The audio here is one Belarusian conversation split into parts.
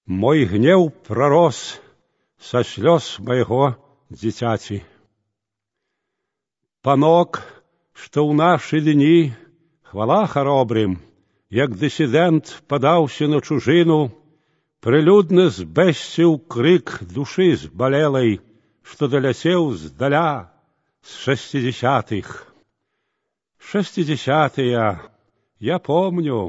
Мой гнев пророс со слез моего дзіцяці. Панок, што ў нашы дні, хвала харобрым, як дысідэнт падаўся на чужыну, прылюдна збэсціў крык душы збалелай, што даляцеў здаля з 60-х. 60-тыя, я помню,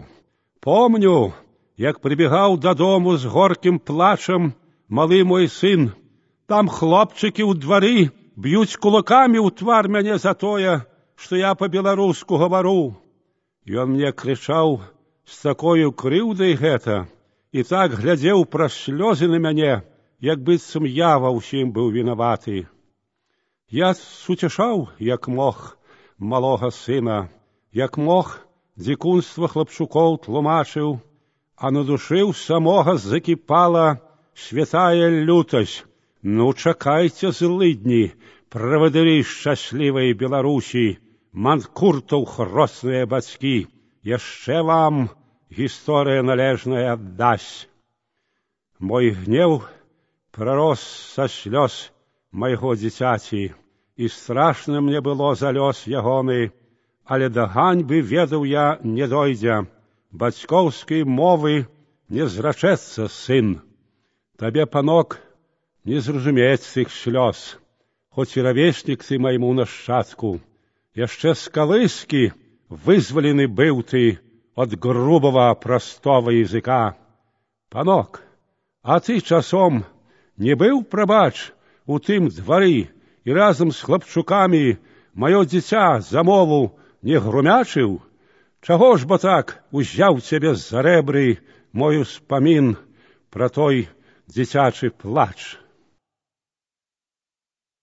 як прыбегаў дадому з горкім плачам малы мой сын. Там хлопчыкі ў двары б'юць кулакамі ў твар мяне за тое, што я па-беларуску гавару. Ён мне крычаў з такою крыўдай гэта і так глядзеў праз слёзы на мяне, як быццам я ва ўсім быў вінаваты. Я суцешаў, як мог, малога сына, як мог, дзікунства хлапчукоў тлумачыў, а на душы ў самога закіпала святая лютасць. Ну, чакайце, злыдні, правадыры шчаслівай Беларусі, манкуртаў хросныя бацькі, яшчэ вам гісторыя належная аддасць. Мой гнев пророс са слёз майго дзіцяці, і страшна мне было за лёс ягоны, але да ганьбы ведаў я не дойдзе, бацькоўскай мовы не зрачэцца сын. Табе, панок, не зразумець тых слёз, хоць і равеснік ты майму нашчадку. Яшчэ з калыскі вызвалены быў ты ад грубага простого языка. Панок, а ты часом не быў, прабач, у тым двары і разам з хлапчукамі маё дзіця за мову не грумячыў? Чаго ж бо так узяў цябе за рэбры мой успамін пра той дзіцячы плач?